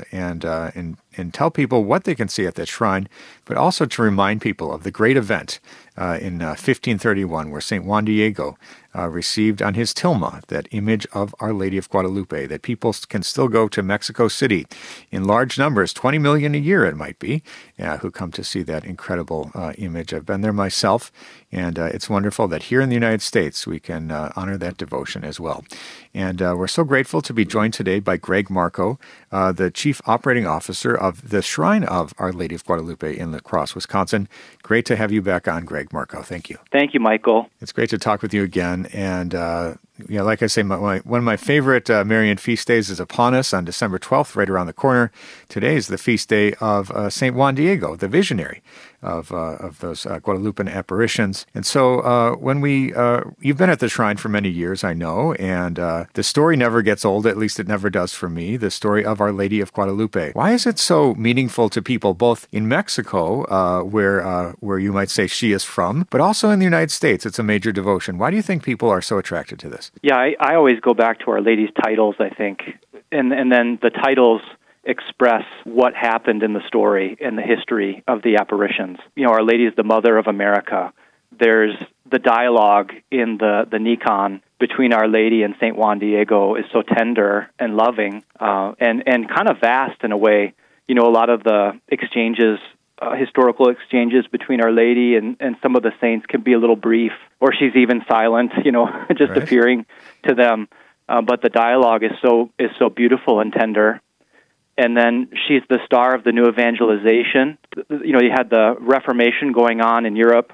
and tell people what they can see at that shrine, but also to remind people of the great event in 1531 where St. Juan Diego received on his tilma that image of Our Lady of Guadalupe, that people can still go to Mexico City in large numbers, 20 million a year it might be, who come to see that incredible image. I've been there myself, and it's wonderful that here in the United States we can honor that devotion as well. And we're so grateful to be joined today by Greg Marco, the Chief Operating Officer of the Shrine of Our Lady of Guadalupe in La Crosse, Wisconsin. Great to have you back on, Greg Marco. Thank you. Thank you, Michael. It's great to talk with you again. And like I say, one of my favorite Marian feast days is upon us on December 12th, right around the corner. Today is the feast day of St. Juan Diego, the visionary of those Guadalupan apparitions. And so you've been at the shrine for many years, I know, and the story never gets old, at least it never does for me, the story of Our Lady of Guadalupe. Why is it so meaningful to people, both in Mexico, where you might say she is from, but also in the United States? It's a major devotion. Why do you think people are so attracted to this? Yeah, I always go back to Our Lady's titles, I think, and then the titles express what happened in the story and the history of the apparitions. Our Lady is the Mother of America. There's the dialogue in the Nikon between Our Lady and St. Juan Diego is so tender and loving, and kind of vast in a way. A lot of the exchanges, historical exchanges between Our Lady and some of the saints can be a little brief, or she's even silent, just right. Appearing to them. But the dialogue is so beautiful and tender. And then she's the star of the new evangelization. You had the Reformation going on in Europe,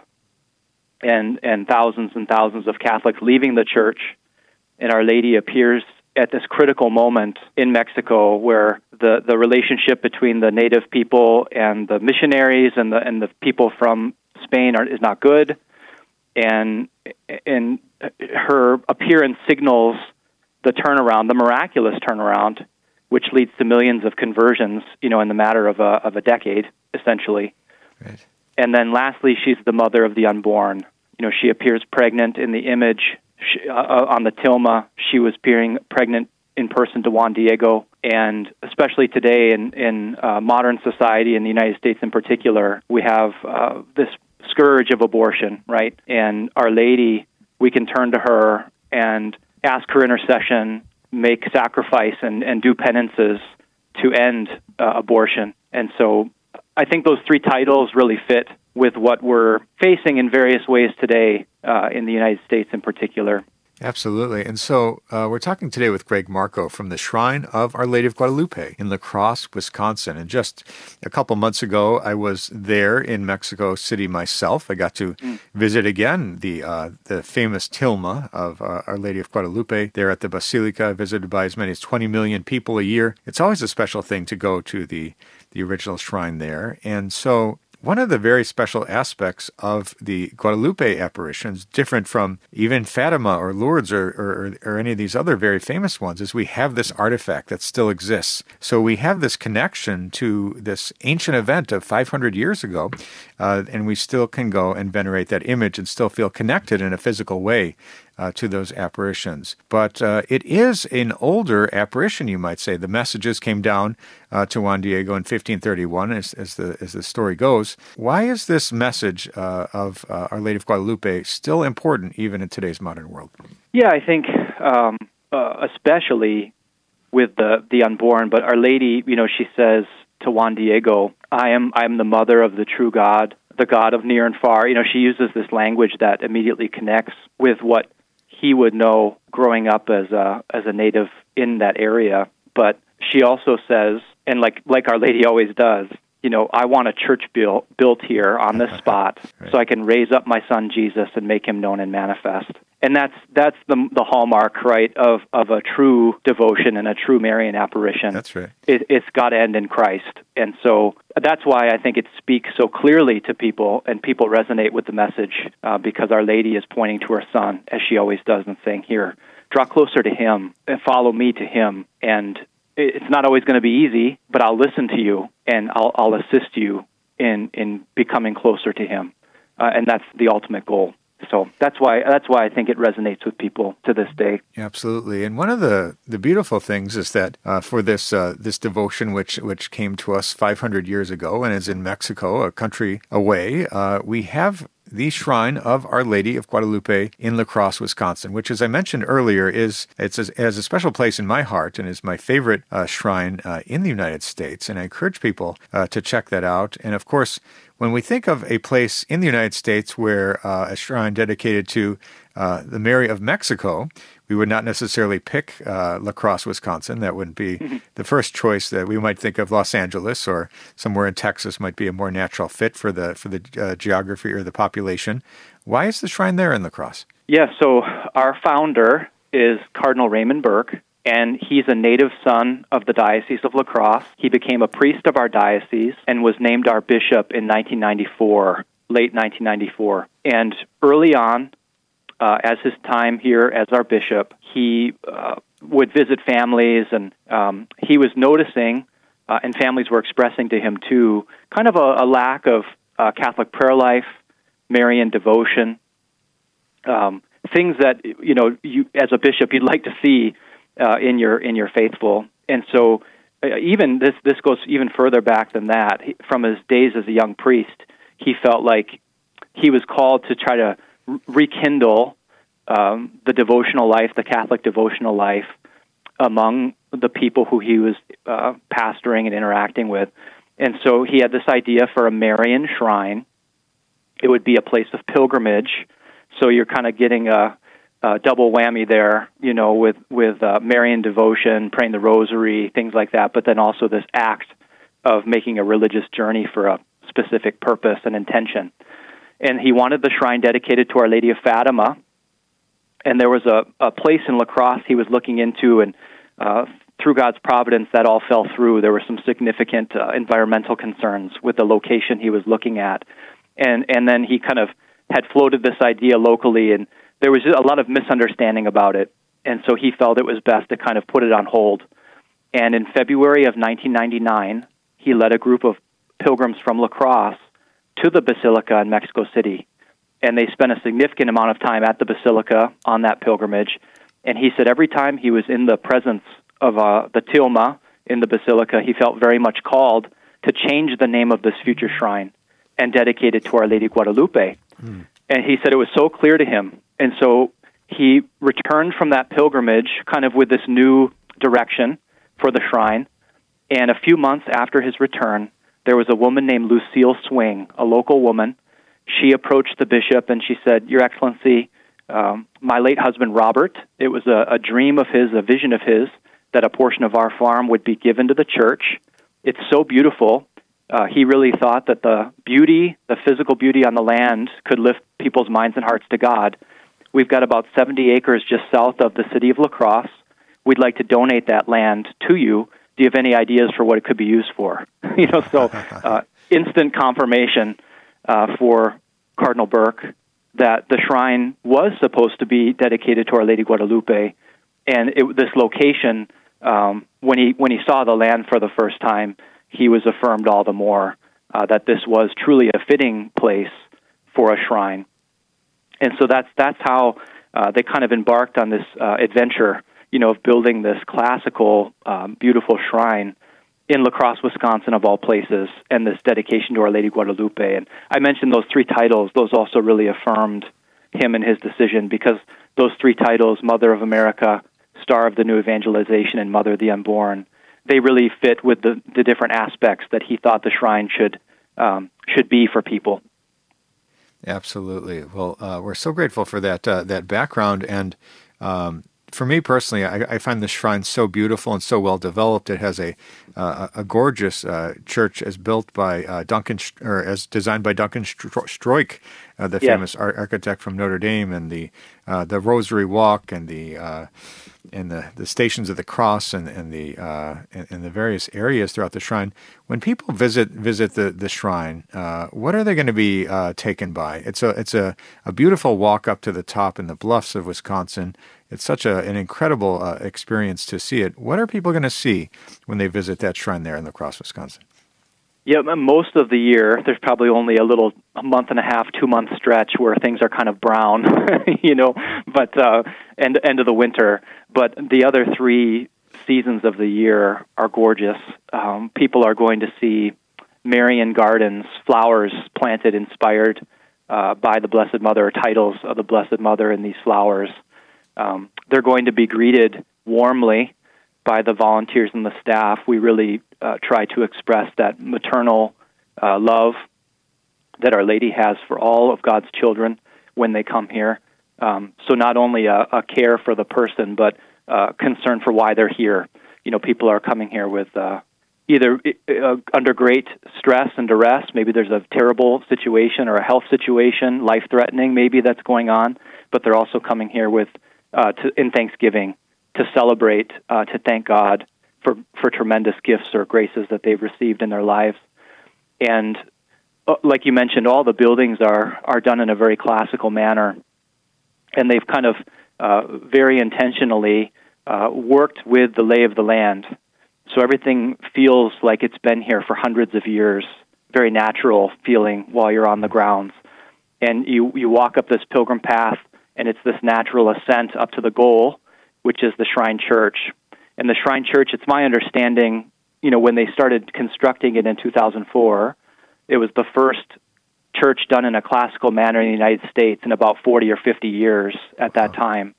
and thousands of Catholics leaving the church, and Our Lady appears at this critical moment in Mexico where the relationship between the native people and the missionaries and the people from Spain is not good, and her appearance signals the turnaround, the miraculous turnaround, which leads to millions of conversions, in the matter of a decade, essentially. Right. And then lastly, she's the mother of the unborn. She appears pregnant in the image on the tilma. She was appearing pregnant in person to Juan Diego. And especially today in modern society, in the United States in particular, we have this scourge of abortion, right? And Our Lady, we can turn to her and ask her intercession, make sacrifice and do penances to end abortion. And so I think those three titles really fit with what we're facing in various ways today in the United States in particular. Absolutely. And so we're talking today with Greg Marco from the Shrine of Our Lady of Guadalupe in La Crosse, Wisconsin. And just a couple months ago, I was there in Mexico City myself. I got to visit again the famous tilma of Our Lady of Guadalupe there at the Basilica, visited by as many as 20 million people a year. It's always a special thing to go to the original shrine there. And so one of the very special aspects of the Guadalupe apparitions, different from even Fatima or Lourdes or any of these other very famous ones, is we have this artifact that still exists. So we have this connection to this ancient event of 500 years ago, and we still can go and venerate that image and still feel connected in a physical way to those apparitions. But it is an older apparition, you might say. The messages came down to Juan Diego in 1531, as the story goes. Why is this message of Our Lady of Guadalupe still important even in today's modern world? Yeah, I think especially with the unborn. But Our Lady, she says to Juan Diego, I am the mother of the true God, the God of near and far. She uses this language that immediately connects with what he would know growing up as a native in that area. But she also says, and like Our Lady always does, I want a church built here on this spot, right, so I can raise up my son Jesus and make him known and manifest. And that's the hallmark, right, of a true devotion and a true Marian apparition. That's right. It's got to end in Christ. And so that's why I think it speaks so clearly to people, and people resonate with the message, because Our Lady is pointing to her Son, as she always does, and saying, here, draw closer to Him and follow me to Him. And it's not always going to be easy, but I'll listen to you, and I'll assist you in becoming closer to Him. And that's the ultimate goal. So that's why I think it resonates with people to this day. Absolutely. And one of the beautiful things is that for this devotion, which came to us 500 years ago and is in Mexico, a country away, we have the shrine of Our Lady of Guadalupe in La Crosse, Wisconsin, which, as I mentioned earlier, has a special place in my heart and is my favorite shrine in the United States. And I encourage people to check that out. And of course, when we think of a place in the United States where a shrine dedicated to the Mary of Mexico, we would not necessarily pick La Crosse, Wisconsin. That wouldn't be the first choice. That we might think of Los Angeles or somewhere in Texas might be a more natural fit for the geography or the population. Why is the shrine there in La Crosse? Yeah, so our founder is Cardinal Raymond Burke, and he's a native son of the Diocese of La Crosse. He became a priest of our diocese and was named our bishop in 1994, late 1994. And early on, as his time here as our bishop, he would visit families, and he was noticing, and families were expressing to him too, kind of a lack of Catholic prayer life, Marian devotion, things that you as a bishop you'd like to see in your faithful. And so, even this goes even further back than that. From his days as a young priest, he felt like he was called to try to rekindle the devotional life, the Catholic devotional life, among the people who he was pastoring and interacting with. And so he had this idea for a Marian shrine. It would be a place of pilgrimage, so you're kind of getting a double whammy there, with Marian devotion, praying the rosary, things like that, but then also this act of making a religious journey for a specific purpose and intention. And he wanted the shrine dedicated to Our Lady of Fatima. And there was a place in La Crosse he was looking into, and through God's providence, that all fell through. There were some significant environmental concerns with the location he was looking at. And then he kind of had floated this idea locally, and there was a lot of misunderstanding about it. And so he felt it was best to kind of put it on hold. And in February of 1999, he led a group of pilgrims from La Crosse to the Basilica in Mexico City. And they spent a significant amount of time at the Basilica on that pilgrimage. And he said every time he was in the presence of the tilma in the Basilica, he felt very much called to change the name of this future shrine and dedicate it to Our Lady Guadalupe. And he said it was so clear to him. And so he returned from that pilgrimage kind of with this new direction for the shrine. And a few months after his return, there was a woman named Lucille Swing, a local woman. She approached the bishop and she said, "Your Excellency, my late husband Robert, it was a dream of his, a vision of his, that a portion of our farm would be given to the church. It's so beautiful. He really thought that the beauty, the physical beauty on the land could lift people's minds and hearts to God. We've got about 70 acres just south of the city of La Crosse. We'd like to donate that land to you. Do you have any ideas for what it could be used for?" Instant confirmation for Cardinal Burke that the shrine was supposed to be dedicated to Our Lady Guadalupe, and this location, when he saw the land for the first time, he was affirmed all the more that this was truly a fitting place for a shrine. And so that's how they kind of embarked on this adventure, of building this classical, beautiful shrine in La Crosse, Wisconsin, of all places, and this dedication to Our Lady Guadalupe. And I mentioned those three titles. Those also really affirmed him in his decision, because those three titles, Mother of America, Star of the New Evangelization, and Mother of the Unborn, they really fit with the different aspects that he thought the shrine should be for people. Absolutely. Well, we're so grateful for that background, and for me personally, I find the shrine so beautiful and so well developed. It has a gorgeous church as built by as designed by Duncan Stroik, the famous architect from Notre Dame, and the Rosary Walk and the Stations of the Cross and the various areas throughout the shrine. When people visit the shrine, what are they going to be taken by? It's a beautiful walk up to the top in the bluffs of Wisconsin. It's such an incredible experience to see it. What are people going to see when they visit that shrine there in La Crosse, Wisconsin? Yeah, most of the year, there's probably only a month and a half, 2 month stretch where things are kind of brown, but end of the winter. But the other 3 seasons of the year are gorgeous. People are going to see Marian gardens, flowers planted, inspired by the Blessed Mother, or titles of the Blessed Mother in these flowers. They're going to be greeted warmly by the volunteers and the staff. We really try to express that maternal love that Our Lady has for all of God's children when they come here. So not only a care for the person, but concern for why they're here. People are coming here with either under great stress and duress. Maybe there's a terrible situation or a health situation, life-threatening maybe that's going on, but they're also coming here with in thanksgiving, to celebrate, to thank God for tremendous gifts or graces that they've received in their lives. And like you mentioned, all the buildings are done in a very classical manner, and they've kind of very intentionally worked with the lay of the land. So everything feels like it's been here for hundreds of years, very natural feeling while you're on the grounds. And you walk up this pilgrim path, and it's this natural ascent up to the goal, which is the Shrine Church. And the Shrine Church, it's my understanding, when they started constructing it in 2004, it was the first church done in a classical manner in the United States in about 40 or 50 years at that time.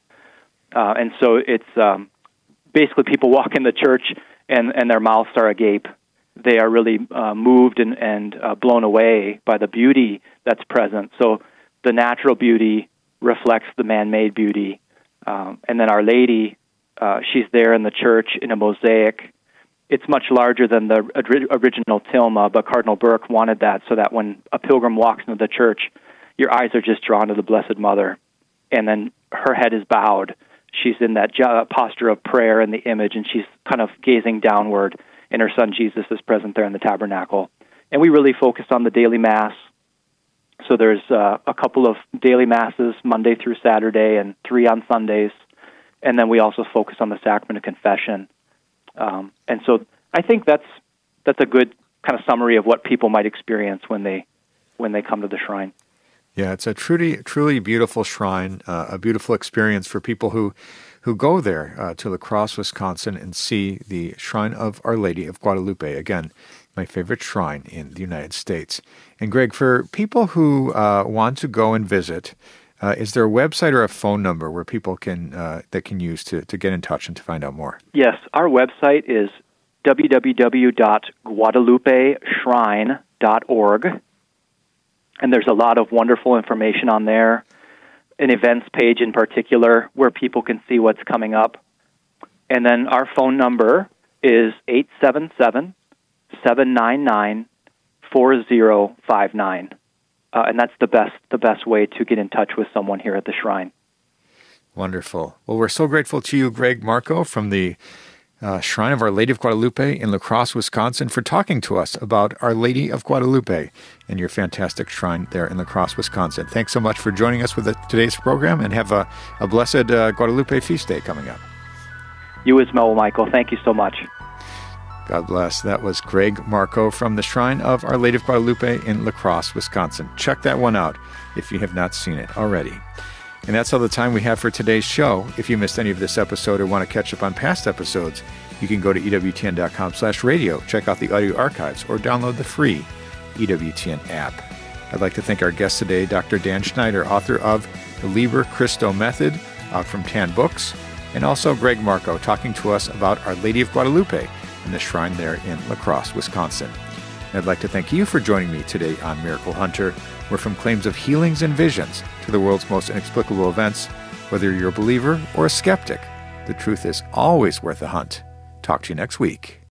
And so it's basically people walk in the church and their mouths are agape. They are really moved and blown away by the beauty that's present. So the natural beauty reflects the man-made beauty. And then Our Lady, she's there in the church in a mosaic. It's much larger than the original tilma, but Cardinal Burke wanted that so that when a pilgrim walks into the church, your eyes are just drawn to the Blessed Mother. And then her head is bowed. She's in that posture of prayer in the image, and she's kind of gazing downward, and her son Jesus is present there in the tabernacle. And we really focus on the daily Mass. So there's a couple of daily Masses, Monday through Saturday, and 3 on Sundays. And then we also focus on the Sacrament of Confession. And so I think that's a good kind of summary of what people might experience when they come to the shrine. Yeah, it's a truly beautiful shrine, a beautiful experience for people who go there to La Crosse, Wisconsin, and see the Shrine of Our Lady of Guadalupe. Again, my favorite shrine in the United States. And Greg, for people who want to go and visit, is there a website or a phone number where people can use to get in touch and to find out more? Yes, our website is www.guadalupeshrine.org. And there's a lot of wonderful information on there, an events page in particular where people can see what's coming up. And then our phone number is 877-799-4059. And that's the best way to get in touch with someone here at the shrine. Wonderful. Well, we're so grateful to you, Greg Marco, from the Shrine of Our Lady of Guadalupe in La Crosse, Wisconsin, for talking to us about Our Lady of Guadalupe and your fantastic shrine there in La Crosse, Wisconsin. Thanks so much for joining us with today's program, and have a blessed Guadalupe feast day coming up. You as well, Michael. Thank you so much. God bless. That was Greg Marco from the Shrine of Our Lady of Guadalupe in La Crosse, Wisconsin. Check that one out if you have not seen it already. And that's all the time we have for today's show. If you missed any of this episode or want to catch up on past episodes, you can go to EWTN.com/radio, check out the audio archives, or download the free EWTN app. I'd like to thank our guest today, Dr. Dan Schneider, author of The Liber Christo Method, out from Tan Books, and also Greg Marco, talking to us about Our Lady of Guadalupe and the shrine there in La Crosse, Wisconsin. And I'd like to thank you for joining me today on Miracle Hunter, where from claims of healings and visions to the world's most inexplicable events, whether you're a believer or a skeptic, The truth is always worth a hunt. Talk to you next week.